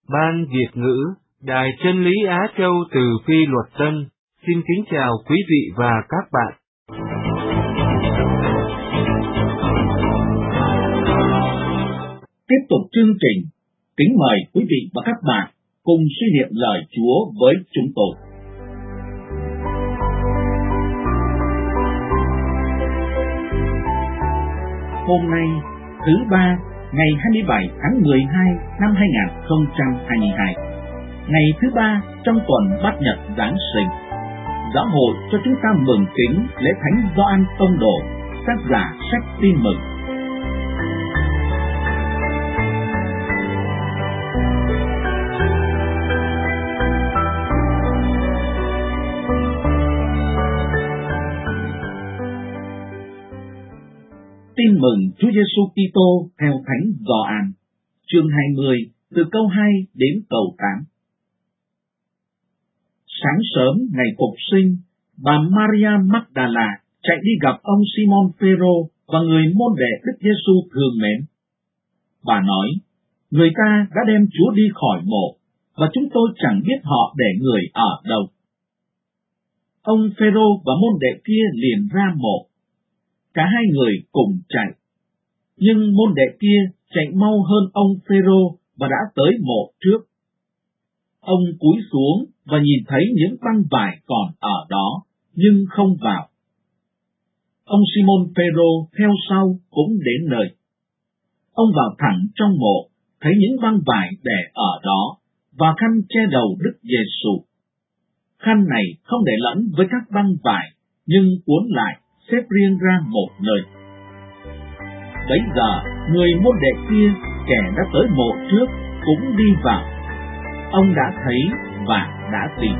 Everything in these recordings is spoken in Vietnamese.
Ban Việt ngữ, Đài Chân lý Á Châu từ Phi Luật Tân, xin kính chào quý vị và các bạn. Tiếp tục chương trình, kính mời quý vị và các bạn cùng suy niệm lời Chúa với chúng tôi. Hôm nay, thứ ba, ngày 27 tháng 12 năm 2022, ngày thứ ba trong tuần Bát Nhật Giáng sinh, Giáo hội cho chúng ta mừng kính lễ Thánh Gioan Tông Đồ, tác giả sách Tin Mừng. Tin mừng Chúa Giêsu Kitô theo Thánh Gioan, chương 20, từ câu 2 đến câu 8. Sáng sớm ngày phục sinh, bà Maria Magdala chạy đi gặp ông Simon Phêrô và người môn đệ Đức Giêsu thương mến. Bà nói, người ta đã đem Chúa đi khỏi mộ, và chúng tôi chẳng biết họ để người ở đâu. Ông Phêrô và môn đệ kia liền ra mộ. Cả hai người cùng chạy, nhưng môn đệ kia chạy mau hơn ông Phêrô và đã tới mộ trước. Ông cúi xuống và nhìn thấy những băng vải còn ở đó, nhưng không vào. Ông Simon Phêrô theo sau cũng đến nơi. Ông vào thẳng trong mộ, thấy những băng vải để ở đó, và khăn che đầu Đức Giêsu. Khăn này không để lẫn với các băng vải, nhưng cuốn lại, xếp riêng ra một nơi. Bấy giờ, người môn đệ kia, kẻ đã tới mộ trước, cũng đi vào. Ông đã thấy và đã tin.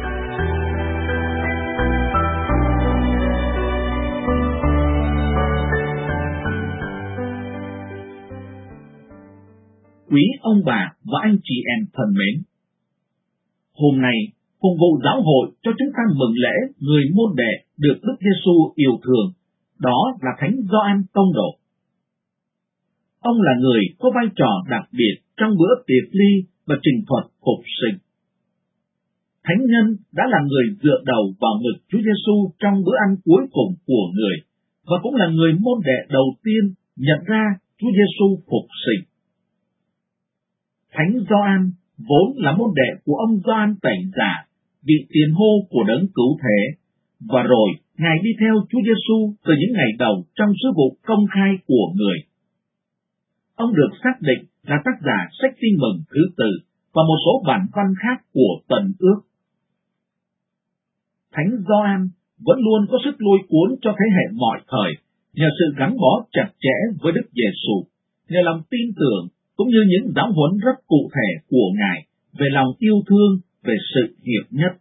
Quý ông bà và anh chị em thân mến, hôm nay, phục vụ giáo hội cho chúng ta mừng lễ người môn đệ được Đức Giêsu yêu thương, đó là Thánh Gioan Tông Đồ. Ông là người có vai trò đặc biệt trong bữa tiệc ly và trình thuật phục sinh. Thánh nhân đã là người dựa đầu vào ngực Chúa Giêsu trong bữa ăn cuối cùng của người, và cũng là người môn đệ đầu tiên nhận ra Chúa Giêsu phục sinh. Thánh Gioan vốn là môn đệ của ông Gioan Tẩy Giả, vị tiền hô của Đấng Cứu Thế, và rồi Ngài đi theo Chúa Giêsu từ những ngày đầu trong sứ vụ công khai của người. Ông được xác định là tác giả sách Tin Mừng thứ Tư và một số bản văn khác của Tân Ước. Thánh Gioan vẫn luôn có sức lôi cuốn cho thế hệ mọi thời nhờ sự gắn bó chặt chẽ với Đức Giêsu, nhờ lòng tin tưởng cũng như những giáo huấn rất cụ thể của Ngài về lòng yêu thương, về sự hiệp nhất.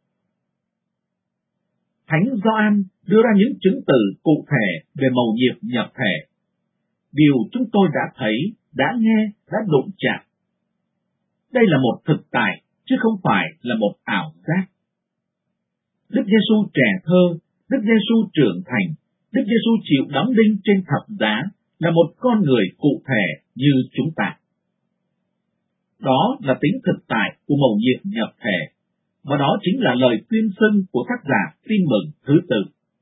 Thánh Gioan đưa ra những chứng từ cụ thể về mầu nhiệm nhập thể. Điều chúng tôi đã thấy, đã nghe, đã đụng chạm. Đây là một thực tại, chứ không phải là một ảo giác. Đức Giêsu trẻ thơ, Đức Giêsu trưởng thành, Đức Giêsu chịu đóng đinh trên thập giá là một con người cụ thể như chúng ta. Đó là tính thực tại của mầu nhiệm nhập thể, và đó chính là lời tuyên xưng của tác giả Tin Mừng thứ Tư.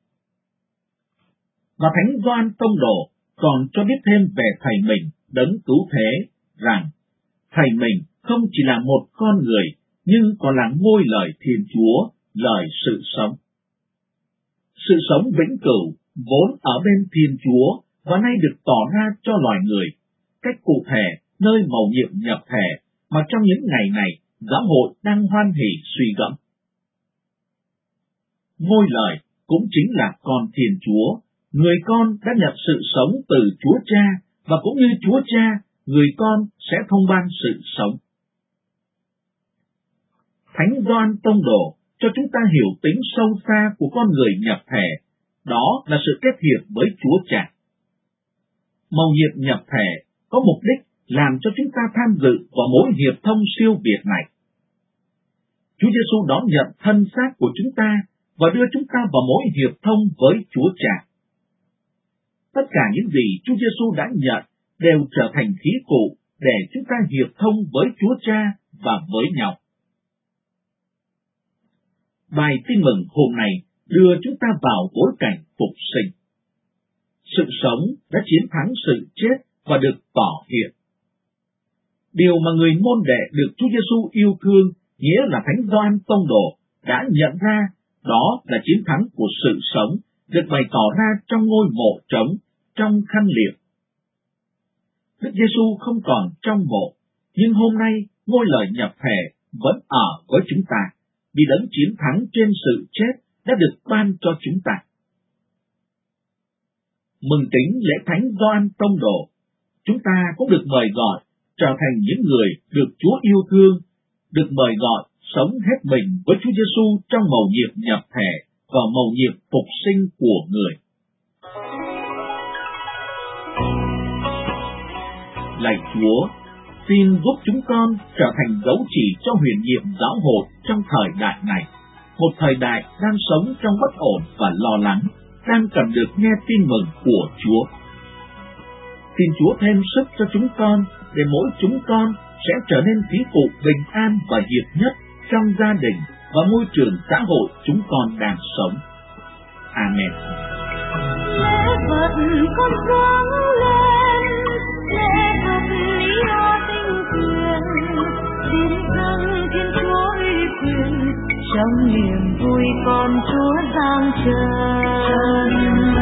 Và Thánh Gioan Tông Đồ còn cho biết thêm về Thầy mình, Đấng Cứu Thế, rằng Thầy mình không chỉ là một con người, nhưng còn là ngôi lời Thiên Chúa, lời sự sống. Sự sống vĩnh cửu vốn ở bên Thiên Chúa và nay được tỏ ra cho loài người, cách cụ thể nơi mầu nhiệm nhập thể mà trong những ngày này giáo hội đang hoan hỉ suy gẫm. Ngôi lời cũng chính là con Thiên Chúa, người con đã nhận sự sống từ Chúa Cha, và cũng như Chúa Cha, người con sẽ thông ban sự sống. Thánh Gioan Tông Đồ cho chúng ta hiểu tính sâu xa của con người nhập thể, đó là sự kết hiệp với Chúa Cha. Mầu nhiệm nhập thể có mục đích làm cho chúng ta tham dự vào mối hiệp thông siêu việt này. Chúa Giêsu đón nhận thân xác của chúng ta và đưa chúng ta vào mối hiệp thông với Chúa Cha. Tất cả những gì Chúa Giêsu đã nhận đều trở thành khí cụ để chúng ta hiệp thông với Chúa Cha và với nhau. Bài tin mừng hôm nay đưa chúng ta vào bối cảnh phục sinh. Sự sống đã chiến thắng sự chết và được tỏ hiện. Điều mà người môn đệ được Chúa Giêsu yêu thương, nghĩa là Thánh Gioan Tông Đồ, đã nhận ra, đó là chiến thắng của sự sống được bày tỏ ra trong ngôi mộ trống, trong khăn liệm. Đức Giêsu không còn trong mộ, nhưng hôm nay ngôi lời nhập thể vẫn ở với chúng ta, vì đấng chiến thắng trên sự chết đã được ban cho chúng ta. Mừng tính lễ Thánh Gioan Tông Đồ, chúng ta cũng được mời gọi trở thành những người được Chúa yêu thương, được mời gọi sống hết mình với Chúa Giêsu trong mầu nhiệm nhập thể và mầu nhiệm phục sinh của người. Lạy Chúa, xin giúp chúng con trở thành dấu chỉ cho huyền nhiệm giáo hội trong thời đại này, một thời đại đang sống trong bất ổn và lo lắng, đang cần được nghe tin mừng của Chúa. Xin Chúa thêm sức cho chúng con, để mỗi chúng con sẽ trở nên ví dụ bình an và hiệp nhất trong gia đình và môi trường xã hội chúng con đang sống. Amen. Lễ vật con sáng lên, lễ vật yêu tinh quyền, xin dâng Thiên Chúa uy quyền, trong niềm vui con Chúa giang trời.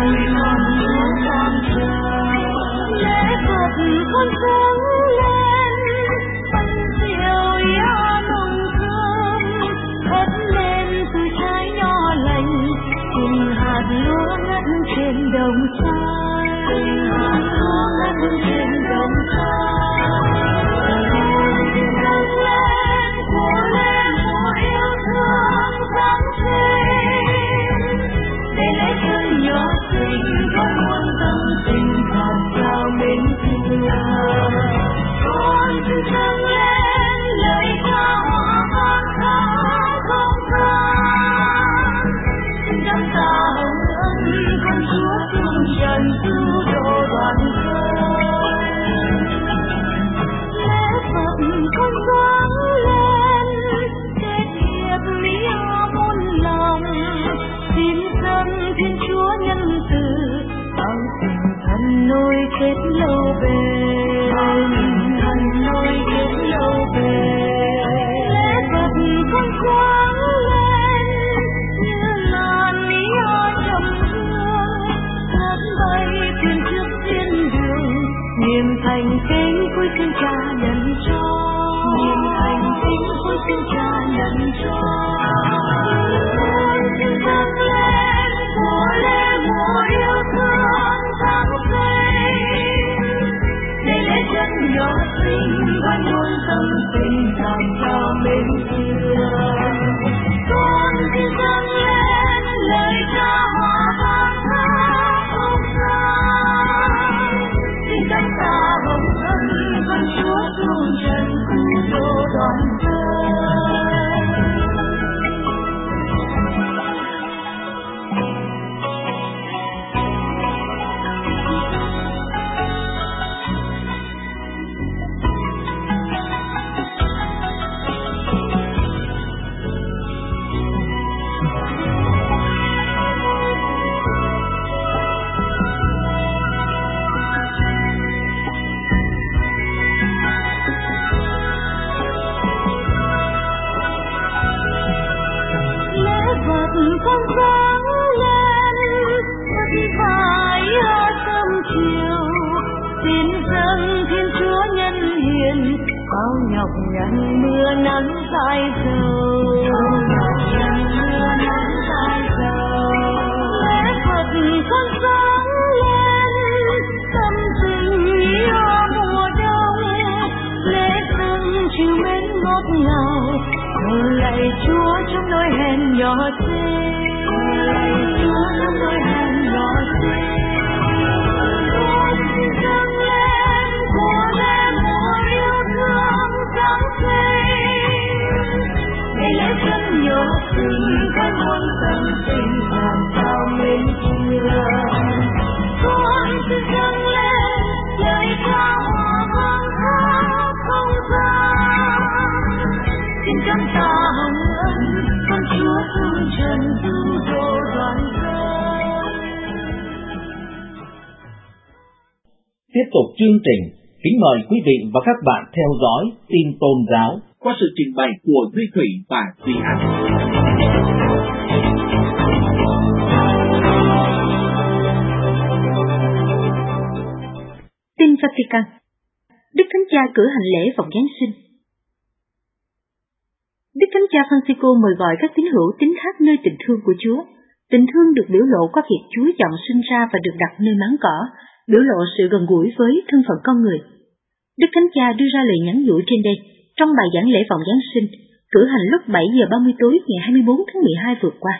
Lễ vật con sáng lên, ân diệu yêu nồng thơm, ất lên từ trái nho lành, cùng hạt lúa ngất trên đồng xanh, hạt lúa ngất trên đồng xanh. Dâng lên của lễ mùa yêu thương sáng sinh, để lễ chân nhỏ xinh có muôn tâm tình ngọt ngào mến thương. Con xin dâng lên lời ca hoa con khóc không than, xin đắm ta hồng ân con Chúa xuống trần cứu độ đoàn dân. Lễ Phật con sáng lên, kết hiệp nghĩa muôn lòng, xin dâng Thiên Chúa nhân từ, bao tình thân nối kết lâu bền, thân nối kết lâu bền. Lễ Phật con sáng lên, như làn nghĩa trầm hương, ngất bay thuyền trước thiên đường, niềm thành kính cuối xin Cha nhận cho, niềm thành kính cuối xin Cha nhận cho. Xin dâng lên của lễ mùa yêu thương sáng sinh, để lễ chân nhỏ xinh vẫn luôn tâm tình làm cho mến thương. Con xin dâng lên lời ca hoa vang hát không gian, xin đắm ta hồng ân con Chúa xuống trần cứu độ đoàn dân. Con sáng lên, vẫn phải sớm chiều, xin dâng Thiên Chúa nhân hiền, bao nhọc nhằn mưa nắng dài dầu, lễ Phật con sáng lên, tâm tình yêu mùa đông, lễ dâng chiều mến ngọt ngào, lạy Chúa trong nỗi hèn nhỏ xinh, lạy Chúa trong nỗi hèn nhỏ xinh. Con xin dâng lên của lễ mùa yêu thương sáng sinh, để lễ chân nhỏ xinh cái muôn tâm tình làm sao mến thương. Con xin dâng lên lời ca hoa vang hát chấm ta hồng ân, con Chúa thương trần cứu độ đoàn dân. Tiếp tục chương trình, kính mời quý vị và các bạn theo dõi tin tôn giáo qua sự trình bày của Duy Thủy và Duy An. Tin Vatican. Đức Thánh Cha cử hành lễ vọng Giáng sinh. Đức Thánh Cha Francisco mời gọi các tín hữu tín thác nơi tình thương của Chúa. Tình thương được biểu lộ qua việc Chúa chọn sinh ra và được đặt nơi máng cỏ, biểu lộ sự gần gũi với thân phận con người. Đức Thánh Cha đưa ra lời nhắn nhủ trên đây trong bài giảng lễ vọng Giáng sinh, cử hành lúc 7 giờ 30 tối ngày 24 tháng 12 vừa qua.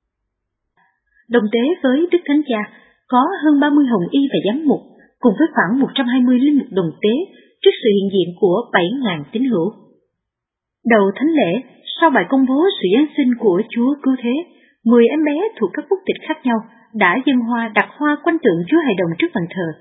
Đồng tế với Đức Thánh Cha có hơn 30 hồng y và giám mục, cùng với khoảng 120 linh mục đồng tế trước sự hiện diện của 7.000 tín hữu. Đầu thánh lễ, sau bài công bố sự Giáng sinh của Chúa Cứu Thế, 10 em bé thuộc các quốc tịch khác nhau đã dâng hoa đặt hoa quanh tượng Chúa Hài Đồng trước bàn thờ.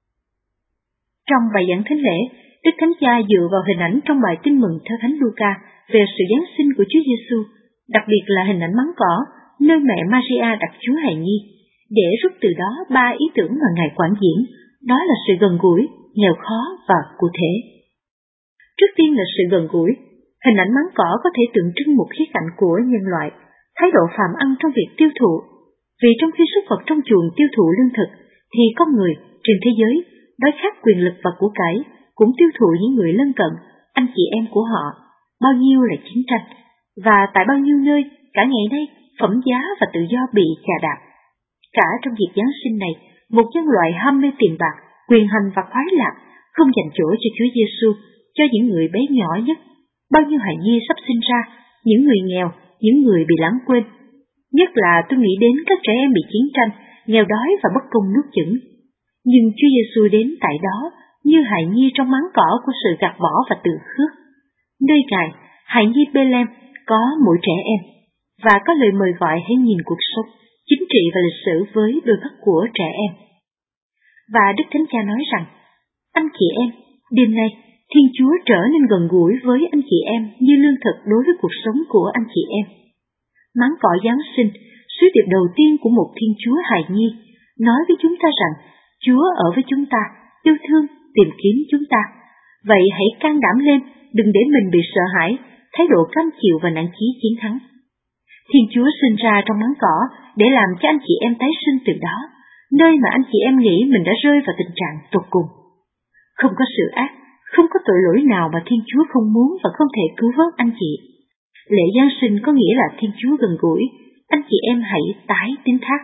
Trong bài giảng thánh lễ, Đức Thánh Cha dựa vào hình ảnh trong bài Tin mừng theo Thánh Luca về sự Giáng sinh của Chúa Giêsu, đặc biệt là hình ảnh máng cỏ nơi mẹ Maria đặt Chúa Hài Nhi, để rút từ đó 3 ý tưởng mà Ngài quảng diễn, đó là sự gần gũi, nghèo khó và cụ thể. Trước tiên là sự gần gũi. Hình ảnh máng cỏ có thể tượng trưng một khía cạnh của nhân loại, thái độ phàm ăn trong việc tiêu thụ. Vì trong khi súc vật trong chuồng tiêu thụ lương thực, thì con người trên thế giới đói khát quyền lực và của cải cũng tiêu thụ những người lân cận, anh chị em của họ. Bao nhiêu là chiến tranh, và tại bao nhiêu nơi cả ngày nay phẩm giá và tự do bị chà đạp. Cả trong dịp Giáng sinh này, một nhân loại ham mê tiền bạc, quyền hành và khoái lạc không dành chỗ cho Chúa Giêsu, cho những người bé nhỏ nhất. Bao nhiêu hài nhi sắp sinh ra, những người nghèo, những người bị lãng quên. Nhất là tôi nghĩ đến các trẻ em bị chiến tranh, nghèo đói và bất công nuốt chửng. Nhưng Chúa Giêsu đến tại đó như hài nhi trong máng cỏ của sự gạt bỏ và tự khước. Nơi Ngài, hài nhi Bê-lem có mỗi trẻ em, và có lời mời gọi hãy nhìn cuộc sống, chính trị và lịch sử với đôi mắt của trẻ em. Và Đức Thánh Cha nói rằng, anh chị em, đêm nay Thiên Chúa trở nên gần gũi với anh chị em như lương thực đối với cuộc sống của anh chị em. Máng cỏ Giáng sinh, sứ điệp đầu tiên của một Thiên Chúa hài nhi, nói với chúng ta rằng Chúa ở với chúng ta, yêu thương, tìm kiếm chúng ta. Vậy hãy can đảm lên, đừng để mình bị sợ hãi, thái độ cam chịu và nản chí chiến thắng. Thiên Chúa sinh ra trong máng cỏ để làm cho anh chị em tái sinh từ đó, nơi mà anh chị em nghĩ mình đã rơi vào tình trạng tột cùng. Không có sự ác, không có tội lỗi nào mà Thiên Chúa không muốn và không thể cứu vớt anh chị. Lễ Giáng sinh có nghĩa là Thiên Chúa gần gũi, anh chị em hãy tái tín thác.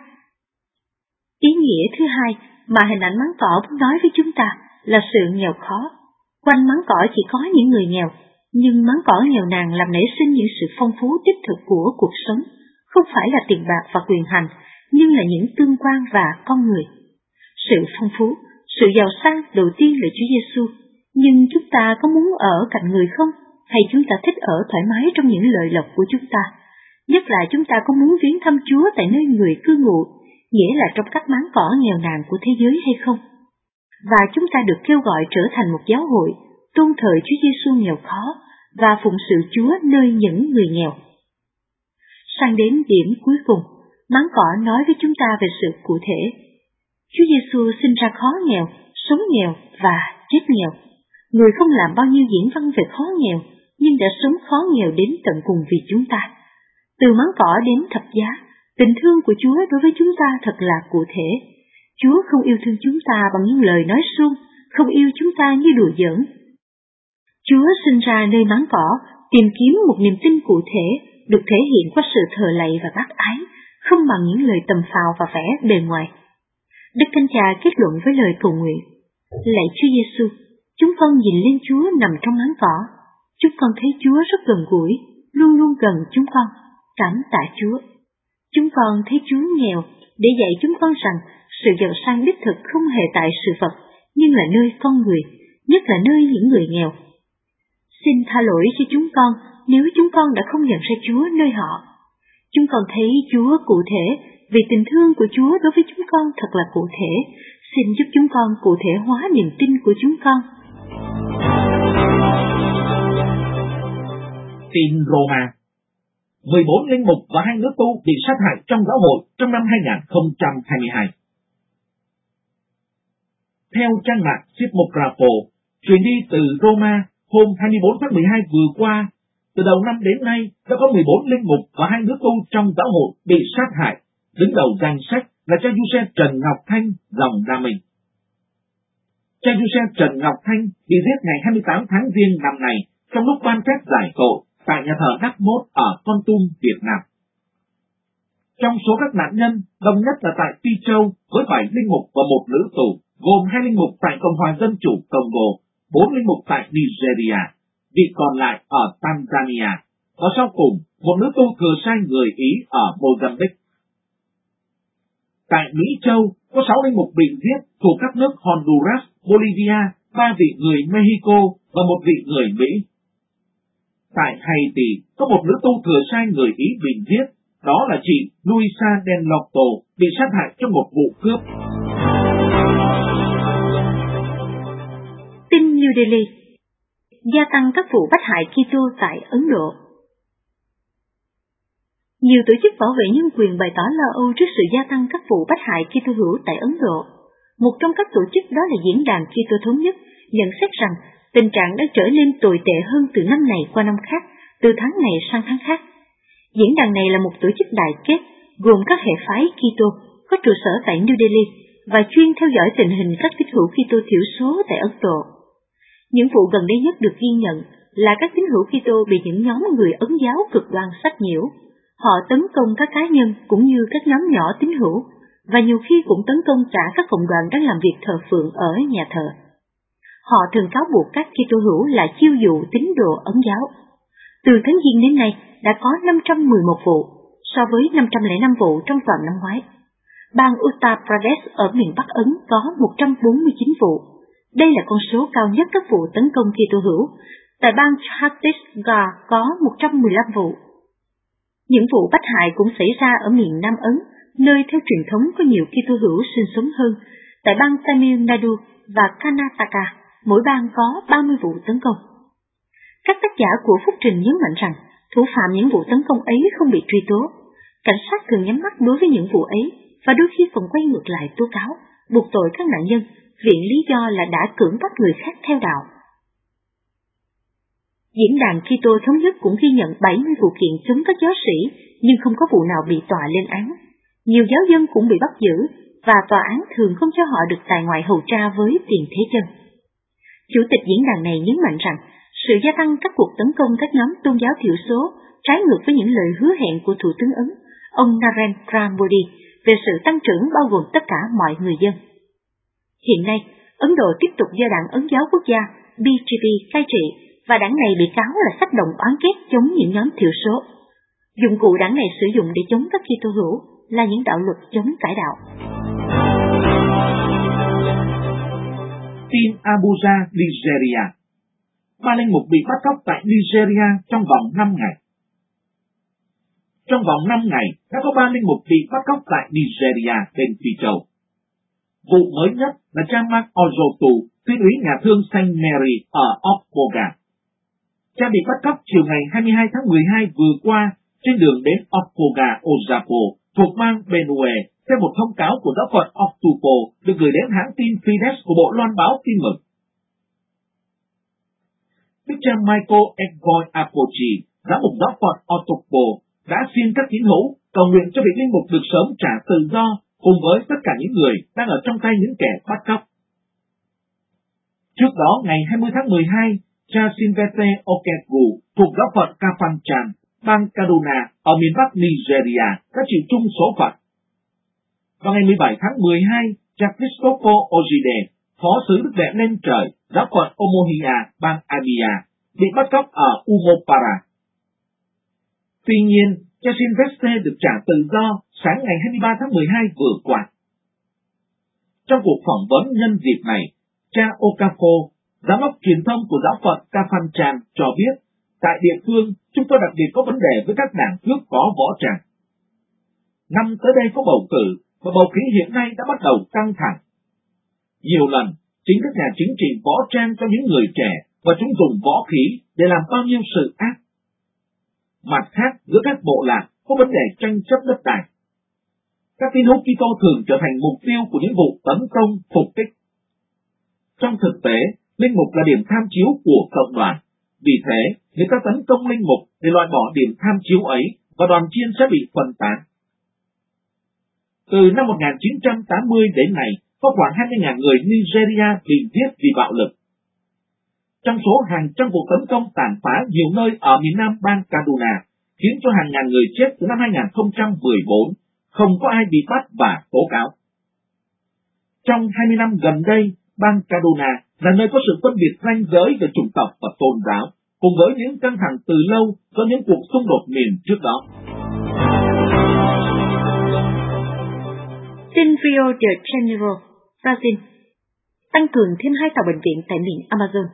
Ý nghĩa thứ hai mà hình ảnh máng cỏ muốn nói với chúng ta là sự nghèo khó. Quanh máng cỏ chỉ có những người nghèo, nhưng máng cỏ nghèo nàn làm nảy sinh những sự phong phú đích thực của cuộc sống, không phải là tiền bạc và quyền hành, nhưng là những tương quan và con người. Sự phong phú, sự giàu sang đầu tiên là Chúa Giêsu, nhưng chúng ta có muốn ở cạnh người không? Hay chúng ta thích ở thoải mái trong những lợi lộc của chúng ta? Nhất là chúng ta có muốn viếng thăm Chúa tại nơi người cư ngụ, nghĩa là trong các máng cỏ nghèo nàn của thế giới hay không? Và chúng ta được kêu gọi trở thành một giáo hội, tôn thờ Chúa Giêsu nghèo khó và phụng sự Chúa nơi những người nghèo. Sang đến điểm cuối cùng, máng cỏ nói với chúng ta về sự cụ thể. Chúa Giêsu sinh ra khó nghèo, sống nghèo và chết nghèo. Người không làm bao nhiêu diễn văn về khó nghèo, nhưng đã sống khó nghèo đến tận cùng vì chúng ta. Từ máng cỏ đến thập giá, tình thương của Chúa đối với chúng ta thật là cụ thể. Chúa không yêu thương chúng ta bằng những lời nói suông, không yêu chúng ta như đùa giỡn. Chúa sinh ra nơi máng cỏ, tìm kiếm một niềm tin cụ thể, được thể hiện qua sự thờ lạy và bác ái, không bằng những lời tầm phào và vẻ bề ngoài. Đức Thánh Cha kết luận với lời cầu nguyện: Lạy Chúa Giêsu, chúng con nhìn lên Chúa nằm trong máng cỏ, chúng con thấy Chúa rất gần gũi, luôn luôn gần chúng con, cảm tạ Chúa. Chúng con thấy Chúa nghèo để dạy chúng con rằng sự giàu sang đích thực không hề tại sự vật, nhưng là nơi con người, nhất là nơi những người nghèo. Xin tha lỗi cho chúng con nếu chúng con đã không nhận ra Chúa nơi họ. Chúng con thấy Chúa cụ thể vì tình thương của Chúa đối với chúng con thật là cụ thể. Xin giúp chúng con cụ thể hóa niềm tin của chúng con. tin Roma. 14 linh mục và 2 nữ tu bị sát hại trong giáo hội trong năm 2022. Theo trang mạng Sismographo, truyền đi từ Roma hôm 24 tháng 12 vừa qua, từ đầu năm đến nay đã có 14 linh mục và 2 nữ tu trong giáo hội bị sát hại. Đứng đầu danh sách là cha Giuse Trần Ngọc Thanh, dòng Đa Minh. Cha Giuse Trần Ngọc Thanh bị giết ngày 28 tháng Giêng năm này trong lúc ban phép giải tội tại nhà thờ Đắc Mốt ở Kon Tum, Việt Nam. Trong số các nạn nhân, đông nhất là tại Phi Châu với 7 linh mục và 1 nữ tù, gồm 2 linh mục tại Cộng hòa Dân chủ Congo, 4 linh mục tại Nigeria, vị còn lại ở Tanzania, và sau cùng, một nữ tu thừa sai người Ý ở Mozambique. Tại Mỹ Châu, có 6 linh mục bị giết thuộc các nước Honduras, Bolivia, 3 vị người Mexico và 1 vị người Mỹ. Tại Haiti, có một nữ tu thừa sai người Ý bị giết, đó là chị Luisa Del Lotto, bị sát hại trong một vụ cướp. Tin New Delhi: gia tăng các vụ bắt hại Kitô tại Ấn Độ. Nhiều tổ chức bảo vệ nhân quyền bày tỏ lo âu trước sự gia tăng các vụ bắt hại Kitô hữu tại Ấn Độ. Một trong các tổ chức đó là Diễn đàn Kitô Thống nhất nhận xét rằng tình trạng đã trở nên tồi tệ hơn từ năm này qua năm khác, từ tháng này sang tháng khác. Diễn đàn này là một tổ chức đại kết gồm các hệ phái Kitô có trụ sở tại New Delhi và chuyên theo dõi tình hình các tín hữu Kitô thiểu số tại Ấn Độ. Những vụ gần đây nhất được ghi nhận là các tín hữu Kitô bị những nhóm người Ấn giáo cực đoan sách nhiễu. Họ tấn công các cá nhân cũng như các nhóm nhỏ tín hữu, và nhiều khi cũng tấn công cả các cộng đoàn đang làm việc thờ phượng ở nhà thờ. Họ thường cáo buộc các Kitô hữu là chiêu dụ tín đồ Ấn giáo. Từ tháng Giêng đến nay đã có 511 vụ, so với 505 vụ trong toàn năm ngoái. Bang Uttar Pradesh ở miền Bắc Ấn có 149 vụ. Đây là con số cao nhất các vụ tấn công Kitô hữu. Tại bang Chhattisgarh có 115 vụ. Những vụ bắt hại cũng xảy ra ở miền Nam Ấn, nơi theo truyền thống có nhiều Kitô hữu sinh sống hơn. Tại bang Tamil Nadu và Karnataka, mỗi bang có 30 vụ tấn công. Các tác giả của phúc trình nhấn mạnh rằng thủ phạm những vụ tấn công ấy không bị truy tố. Cảnh sát thường nhắm mắt đối với những vụ ấy và đôi khi còn quay ngược lại tố cáo, buộc tội các nạn nhân, viện lý do là đã cưỡng bắt người khác theo đạo. Diễn đàn Kitô Thống nhất cũng ghi nhận 70 vụ kiện chống các giáo sĩ, nhưng không có vụ nào bị tòa lên án. Nhiều giáo dân cũng bị bắt giữ, và tòa án thường không cho họ được tại ngoại hầu tra với tiền thế chân. Chủ tịch diễn đàn này nhấn mạnh rằng, sự gia tăng các cuộc tấn công các nhóm tôn giáo thiểu số trái ngược với những lời hứa hẹn của Thủ tướng Ấn, ông Narendra Modi, về sự tăng trưởng bao gồm tất cả mọi người dân. Hiện nay, Ấn Độ tiếp tục do Đảng Ấn giáo Quốc gia BJP cai trị, và đảng này bị cáo là phát động oán kết chống những nhóm thiểu số. Dụng cụ đảng này sử dụng để chống các Kitô hữu là những đạo luật chống cải đạo. Tin Abuja, Nigeria: 3 linh mục bị bắt cóc tại Nigeria trong vòng 5 ngày. Trong vòng 5 ngày, đã có 3 linh mục bị bắt cóc tại Nigeria bên Phi Châu. Vụ mới nhất là cha Mark Ozotu, tuyên úy nhà thương Saint Mary ở Okpoga. Cha bị bắt cóc chiều ngày 22 tháng 12 vừa qua trên đường đến Okpoga Ozapo thuộc bang Benue, theo một thông cáo của giáo phận Oktupo được gửi đến hãng tin Fides của Bộ Loan báo tin mừng. Đức cha Michael Egboy Apochi, giám mục giáo phận Oktupo, đã xin các tín hữu cầu nguyện cho vị linh mục được sớm trả tự do cùng với tất cả những người đang ở trong tay những kẻ bắt cóc. Trước đó, ngày 20 tháng 12, cha Silvestre Okegu thuộc giáo phận Kafanchan, bang Kaduna ở miền Bắc Nigeria đã chịu chung số phận. Vào ngày 17 tháng 12, cha Christopher Ojide, phó sứ Đức Mẹ lên trời, giáo phận Omohia, bang Abia, bị bắt cóc ở Umopara. Tuy nhiên, cha Silvestre được trả tự do sáng ngày 23 tháng 12 vừa qua. Trong cuộc phỏng vấn nhân dịp này, cha Okafor, giám đốc truyền thông của giáo phận Kafanchan cho biết, tại địa phương, chúng tôi đặc biệt có vấn đề với các đảng cướp có võ trang. Năm tới đây có bầu cử, và bầu khí hiện nay đã bắt đầu căng thẳng. Nhiều lần, chính các nhà chính trị võ trang cho những người trẻ, và chúng dùng võ khí để làm bao nhiêu sự ác. Mặt khác, giữa các bộ lạc có vấn đề tranh chấp đất đai. Các tín hữu Kitô thường trở thành mục tiêu của những vụ tấn công phục kích. Trong thực tế, linh mục là điểm tham chiếu của cộng đoàn. Vì thế, người ta tấn công linh mục để loại bỏ điểm tham chiếu ấy và đoàn chiên sẽ bị phân tán. Từ năm 1980 đến nay, có khoảng 20.000 người Nigeria bị giết vì bạo lực. Trong số hàng trăm vụ tấn công tàn phá nhiều nơi ở miền nam bang Kaduna, khiến cho hàng ngàn người chết từ năm 2014, không có ai bị bắt và tố cáo. Trong 20 năm gần đây, bang Kaduna là nơi có sự phân biệt ranh giới về chủng tộc và tôn giáo, cùng với những căng thẳng từ lâu do những cuộc xung đột miền trước đó. Tin Rio de Janeiro, Brazil, tăng cường thêm 2 tàu bệnh viện tại miền Amazon.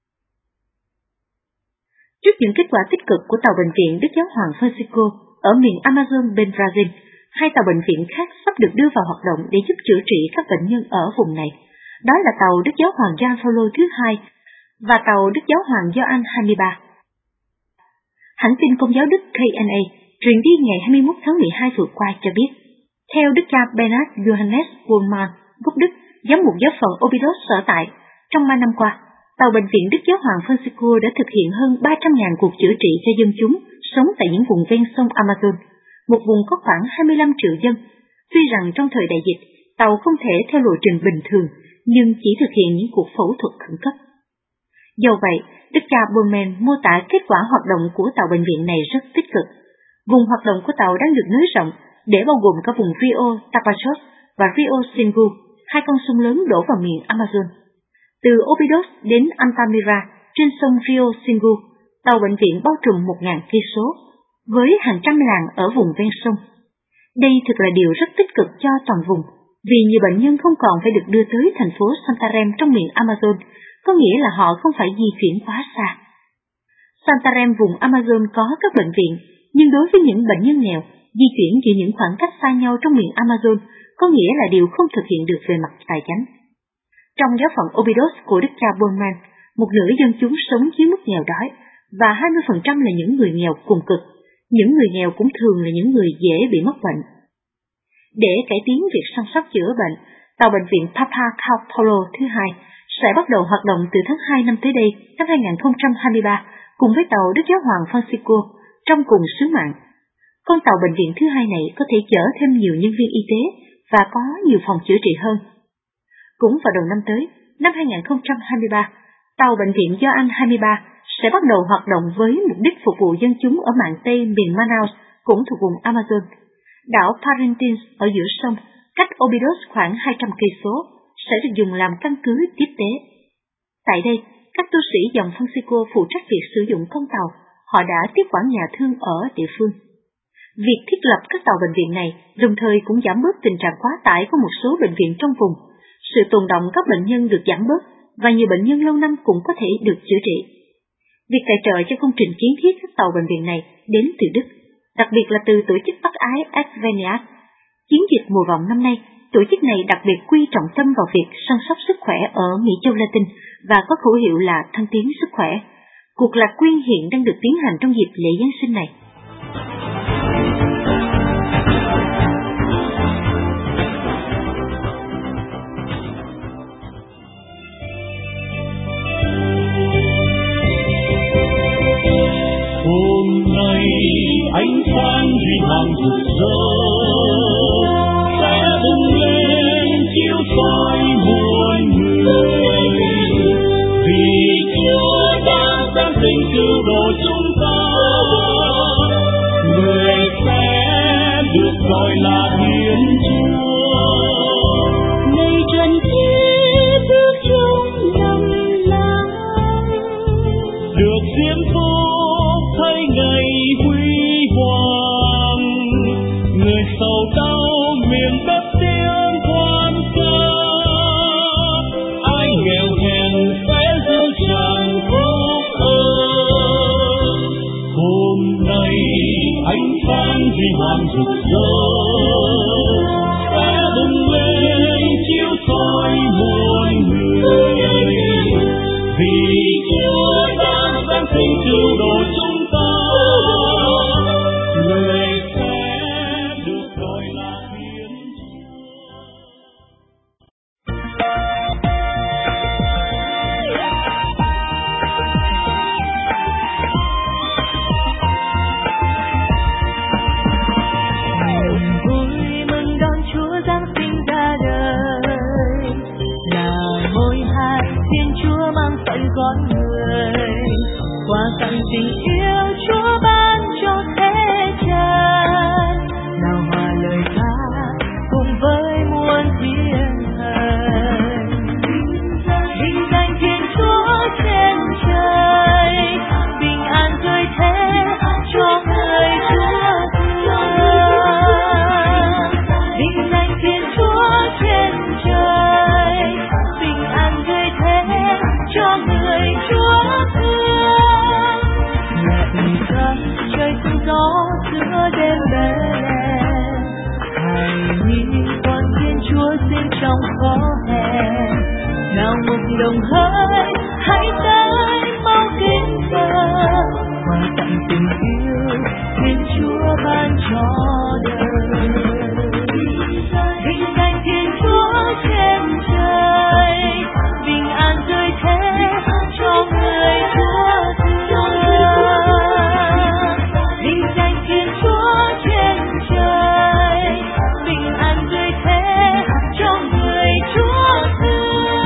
Trước những kết quả tích cực của tàu bệnh viện Đức Giáo Hoàng Francisco ở miền Amazon bên Brazil, 2 tàu bệnh viện khác sắp được đưa vào hoạt động để giúp chữa trị các bệnh nhân ở vùng này. Đó là tàu Đức Giáo Hoàng Gioan Phaolô thứ 2 và tàu Đức Giáo Hoàng Gioan 23. Hãng tin Công giáo Đức KNA truyền đi ngày 21 tháng 12 vừa qua cho biết, theo Đức cha Bernard Johannes Wohlmann, gốc Đức, giám mục giáo phận Óbidos sở tại, trong 3 năm qua, tàu bệnh viện Đức Giáo Hoàng Francisco đã thực hiện hơn 300.000 cuộc chữa trị cho dân chúng sống tại những vùng ven sông Amazon, một vùng có khoảng 25 triệu dân. Tuy rằng trong thời đại dịch, tàu không thể theo lộ trình bình thường, nhưng chỉ thực hiện những cuộc phẫu thuật khẩn cấp. Do vậy, Đức cha Bowman mô tả kết quả hoạt động của tàu bệnh viện này rất tích cực. Vùng hoạt động của tàu đang được nới rộng để bao gồm cả vùng Rio Tapajós và Rio Xingu, 2 con sông lớn đổ vào miền Amazon. Từ Óbidos đến Altamira trên sông Rio Xingu, tàu bệnh viện bao trùm 1.000 cây số với hàng trăm làng ở vùng ven sông. Đây thực là điều rất tích cực cho toàn vùng, vì nhiều bệnh nhân không còn phải được đưa tới thành phố Santarém trong miền Amazon, có nghĩa là họ không phải di chuyển quá xa. Santarém vùng Amazon có các bệnh viện, nhưng đối với những bệnh nhân nghèo, di chuyển giữa những khoảng cách xa nhau trong miền Amazon có nghĩa là điều không thực hiện được về mặt tài chánh. Trong giáo phận Óbidos của Đức cha Bowman, một nửa dân chúng sống dưới mức nghèo đói và 20% là những người nghèo cùng cực. Những người nghèo cũng thường là những người dễ bị mắc bệnh. Để cải tiến việc săn sóc chữa bệnh, tàu bệnh viện Papa Paulo thứ 2 sẽ bắt đầu hoạt động từ tháng 2 năm tới đây, năm 2023, cùng với tàu Đức Giáo Hoàng Francisco trong cùng sứ mạng. Con tàu bệnh viện thứ 2 này có thể chở thêm nhiều nhân viên y tế và có nhiều phòng chữa trị hơn. Cũng vào đầu năm tới, năm 2023, tàu bệnh viện Gioan 23 sẽ bắt đầu hoạt động với mục đích phục vụ dân chúng ở mạn Tây miền Manaus, cũng thuộc vùng Amazon. Đảo Parintins ở giữa sông, cách Óbidos khoảng 200 cây số, sẽ được dùng làm căn cứ tiếp tế. Tại đây, các tu sĩ dòng Francisco phụ trách việc sử dụng con tàu, họ đã tiếp quản nhà thương ở địa phương. Việc thiết lập các tàu bệnh viện này đồng thời cũng giảm bớt tình trạng quá tải của một số bệnh viện trong vùng. Sự tồn đọng các bệnh nhân được giảm bớt và nhiều bệnh nhân lâu năm cũng có thể được chữa trị. Việc tài trợ cho công trình kiến thiết các tàu bệnh viện này đến từ Đức, đặc biệt là từ tổ chức bác ái Adveniat. Chiến dịch mùa vọng năm nay, tổ chức này đặc biệt quy trọng tâm vào việc săn sóc sức khỏe ở Mỹ châu Latin và có khẩu hiệu là thăng tiến sức khỏe. Cuộc lạc quyên hiện đang được tiến hành trong dịp lễ Giáng sinh này. Hôm nay ánh sáng huy hoàng rực rỡ sẽ bừng lên chiếu soi muôn người, vì Chúa đã giáng sinh cứu độ chúng ta, người sẽ được gọi là Thiên Chúa. Ngày trần thế bước trong đầm lắng, được diễm phúc thấy ngày huy hoàng, người sầu đau miền đất tiếng quan ca, ai nghèo hèn sẽ giữ tràn phúc ơn. Hôm nay ánh sáng huy hoàng rực rỡ sẽ bừng lên chiếu soi muôn người, vì Chúa đã giáng sinh cứu độ chúng ta, tình yêu Chúa ban cho thế gian. Nào hòa lời ca cùng với muôn thiên thần, vinh danh Thiên Chúa trên trời, bình an tươi thế cho người Chúa thương. Vinh danh Thiên Chúa trên trời, bình an tươi thế cho người Chúa thương. Nhẹ cơn trời tự gió giữa đêm bé, hài nhi con Thiên Chúa xin trong khó hẹn. Nào một đồng hơi hãy tới mau kính thờ, và tặng tình yêu Thiên Chúa ban cho đời. Vinh danh Thiên Chúa trên trời, bình an tươi thế cho người Chúa thương. Vinh danh Thiên Chúa trên trời, bình an tươi thế cho người Chúa thương.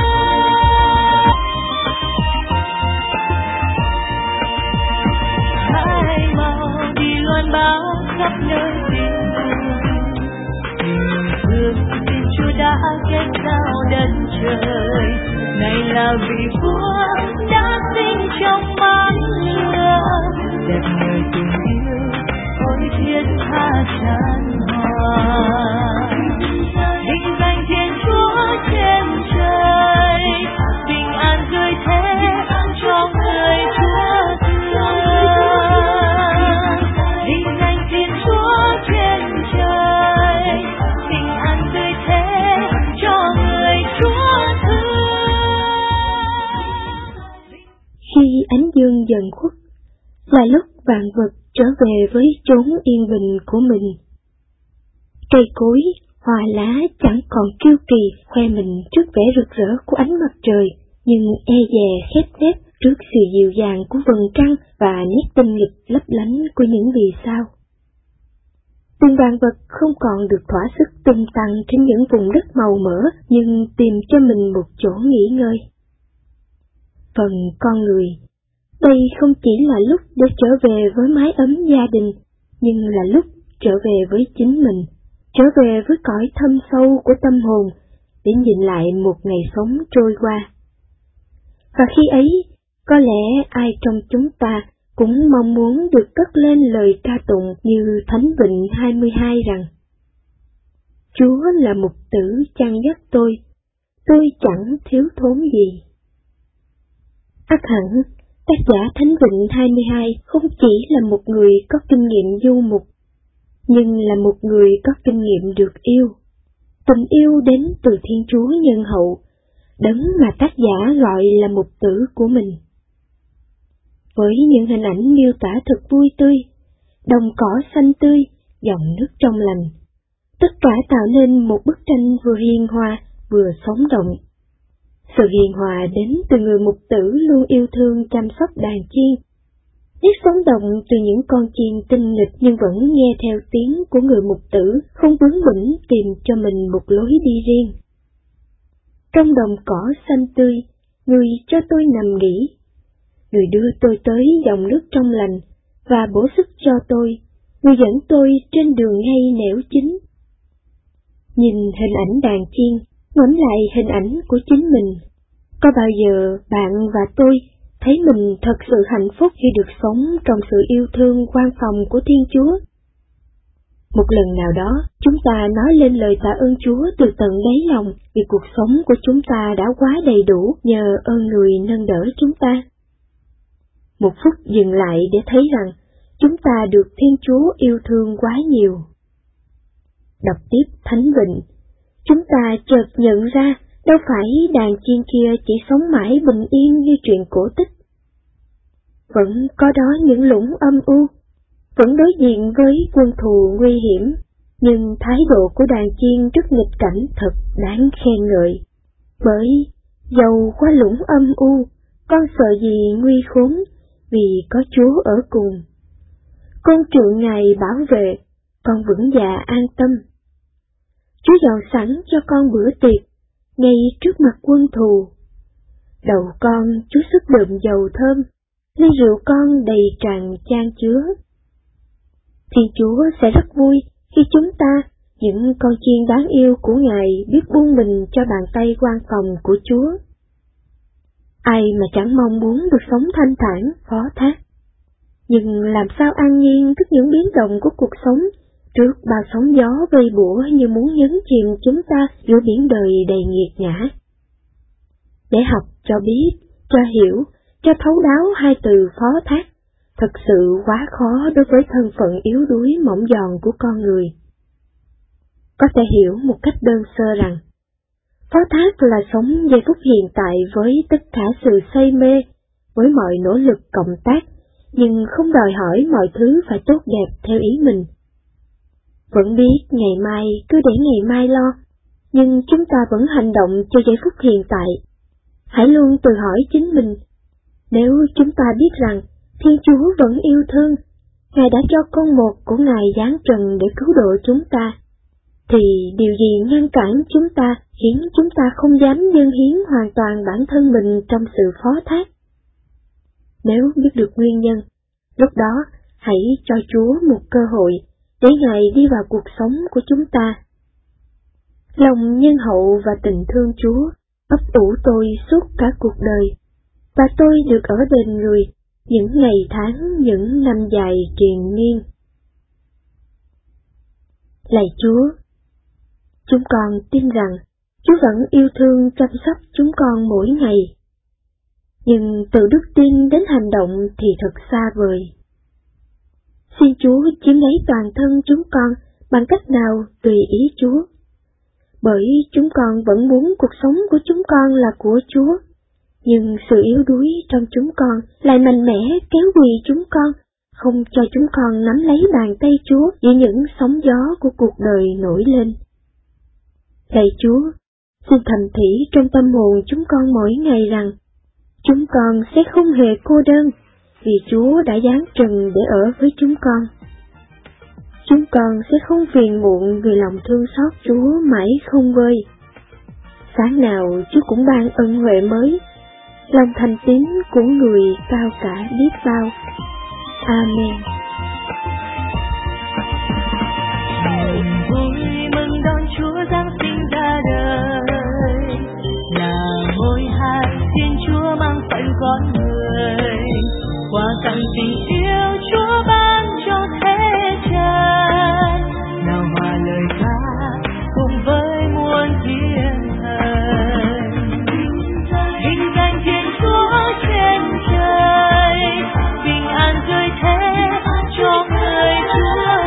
Hãy mau đi loan báo khắp nơi tình thương Thiên Chúa đã kết giao đất trời. Này là vị Vua đã sinh trong mái lửa, đẹp người tình yêu ôi thiết tha chan hòa. Vinh danh Thiên Chúa trên trời, bình an tươi thế cho người Chúa thương. Vinh danh Thiên Chúa trên trời, bình an tươi thế cho người Chúa thương. Khi ánh dương dần khuất, là lúc vạn vật trở về với chốn yên bình của mình. Cây cối, hoa lá chẳng còn kiêu kỳ khoe mình trước vẻ rực rỡ của ánh mặt trời, nhưng e dè khép nép trước sự dịu dàng của vầng trăng và nét tinh nghịch lấp lánh của những vì sao. Từng vạn vật không còn được thỏa sức tung tăng trên những vùng đất màu mỡ, nhưng tìm cho mình một chỗ nghỉ ngơi. Phần con người, đây không chỉ là lúc để trở về với mái ấm gia đình, nhưng là lúc trở về với chính mình, trở về với cõi thâm sâu của tâm hồn, để nhìn lại một ngày sống trôi qua. Và khi ấy, có lẽ ai trong chúng ta cũng mong muốn được cất lên lời ca tụng như Thánh Vịnh 22 rằng: Chúa là mục tử chăn dắt tôi chẳng thiếu thốn gì. Ắt hẳn, tác giả Thánh Vịnh 22 không chỉ là một người có kinh nghiệm du mục, nhưng là một người có kinh nghiệm được yêu. Tình yêu đến từ Thiên Chúa nhân hậu, đấng mà tác giả gọi là mục tử của mình. Với những hình ảnh miêu tả thật vui tươi, đồng cỏ xanh tươi, dòng nước trong lành, tất cả tạo nên một bức tranh vừa hiền hòa vừa sống động. Sự hiền hòa đến từ người mục tử luôn yêu thương chăm sóc đàn chiên. Nét sống động từ những con chiên tinh nghịch nhưng vẫn nghe theo tiếng của người mục tử, không bướng bỉnh tìm cho mình một lối đi riêng. Trong đồng cỏ xanh tươi, người cho tôi nằm nghỉ. Người đưa tôi tới dòng nước trong lành và bổ sức cho tôi. Người dẫn tôi trên đường ngay nẻo chính. Nhìn hình ảnh đàn chiên, ngẫm lại hình ảnh của chính mình. Có bao giờ bạn và tôi thấy mình thật sự hạnh phúc khi được sống trong sự yêu thương quan phòng của Thiên Chúa? Một lần nào đó, chúng ta nói lên lời tạ ơn Chúa từ tận đáy lòng vì cuộc sống của chúng ta đã quá đầy đủ nhờ ơn người nâng đỡ chúng ta. Một phút dừng lại để thấy rằng chúng ta được Thiên Chúa yêu thương quá nhiều. Đọc tiếp Thánh Vịnh, chúng ta chợt nhận ra đâu phải đàn chiên kia chỉ sống mãi bình yên như chuyện cổ tích. Vẫn có đó những lũng âm u, vẫn đối diện với quân thù nguy hiểm, nhưng thái độ của đàn chiên trước nghịch cảnh thật đáng khen ngợi. Bởi dầu qua lũng âm u, con sợ gì nguy khốn, vì có Chúa ở cùng. Con trượng Ngài bảo vệ, con vững dạ an tâm. Chúa dọn sẵn cho con bữa tiệc, ngay trước mặt quân thù. Đầu con Chúa sức đượm dầu thơm, ly rượu con đầy tràn chan chứa. Thiên Chúa sẽ rất vui khi chúng ta, những con chiên đáng yêu của Ngài, biết buông mình cho bàn tay quan phòng của Chúa. Ai mà chẳng mong muốn được sống thanh thản, phó thác. Nhưng làm sao an nhiên trước những biến động của cuộc sống, trước bao sóng gió vây bủa như muốn nhấn chìm chúng ta giữa biển đời đầy nghiệt ngã. Để học cho biết, cho hiểu, cho thấu đáo hai từ phó thác, thật sự quá khó đối với thân phận yếu đuối mỏng giòn của con người. Có thể hiểu một cách đơn sơ rằng, phó thác là sống giây phút hiện tại với tất cả sự say mê, với mọi nỗ lực cộng tác, nhưng không đòi hỏi mọi thứ phải tốt đẹp theo ý mình. Vẫn biết ngày mai cứ để ngày mai lo, nhưng chúng ta vẫn hành động cho giây phút hiện tại. Hãy luôn tự hỏi chính mình, nếu chúng ta biết rằng Thiên Chúa vẫn yêu thương, Ngài đã cho con một của Ngài giáng trần để cứu độ chúng ta, thì điều gì ngăn cản chúng ta, khiến chúng ta không dám dâng hiến hoàn toàn bản thân mình trong sự phó thác? Nếu biết được nguyên nhân, lúc đó hãy cho Chúa một cơ hội để Ngài đi vào cuộc sống của chúng ta. Lòng nhân hậu và tình thương Chúa ấp ủ tôi suốt cả cuộc đời, và tôi được ở bên người những ngày tháng, những năm dài triền miên. Lạy Chúa, chúng con tin rằng Chúa vẫn yêu thương chăm sóc chúng con mỗi ngày. Nhưng từ đức tin đến hành động thì thật xa vời. Xin Chúa chiếm lấy toàn thân chúng con bằng cách nào tùy ý Chúa. Bởi chúng con vẫn muốn cuộc sống của chúng con là của Chúa, nhưng sự yếu đuối trong chúng con lại mạnh mẽ kéo quỳ chúng con, không cho chúng con nắm lấy bàn tay Chúa giữa những sóng gió của cuộc đời nổi lên. Lạy Chúa, xin thầm thỉ trong tâm hồn chúng con mỗi ngày rằng, chúng con sẽ không hề cô đơn, vì Chúa đã giáng trần để ở với chúng con. Chúng con sẽ không phiền muộn vì lòng thương xót Chúa mãi không vơi. Sáng nào Chúa cũng ban ân huệ mới, lòng thành tín của người cao cả biết bao. Amen. Vui mừng đón Chúa Giáng sinh ra đời, là ngôi hạt Thiên Chúa mang phận con người, qua tặng tình yêu Chúa ban cho thế gian, nào hòa lời ca cùng với muôn thiên thần, vinh danh Thiên Chúa trên trời, bình an tươi thế cho người Chúa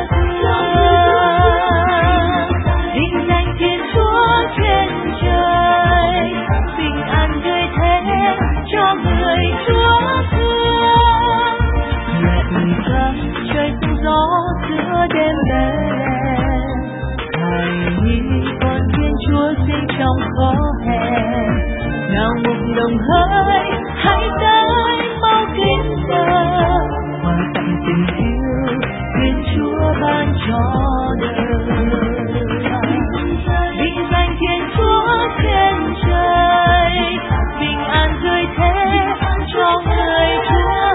thương, vinh danh Thiên Chúa trên trời, bình an tươi thế cho người Chúa thương, lệnh cấm trời tung gió giữa đêm đêm, hài nhi con Thiên Chúa sinh trong khó hẹn, nào một đồng hơi hãy tới mau kính giờ, hoàn tặng tình yêu Thiên Chúa ban cho đời, vinh danh Thiên Chúa trên trời, bình an tươi thế cho người Chúa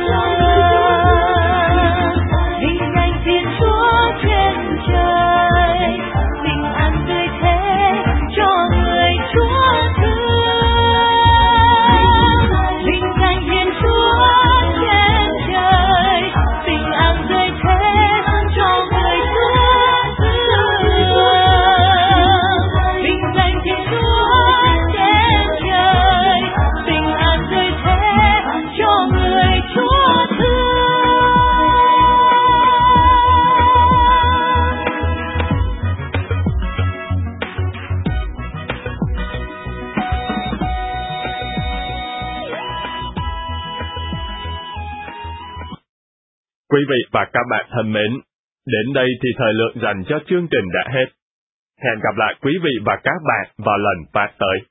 thương, vinh danh Thiên Chúa trên trời, bình an tươi thế cho người Chúa thương, vinh danh Thiên Chúa trên trời, bình an tươi thế cho người Chúa thương, vinh danh Thiên Chúa trên trời, bình an tươi thế cho người Chúa thương. Quý vị và các bạn thân mến, đến đây thì thời lượng dành cho chương trình đã hết. Hẹn gặp lại quý vị và các bạn vào lần phát tới.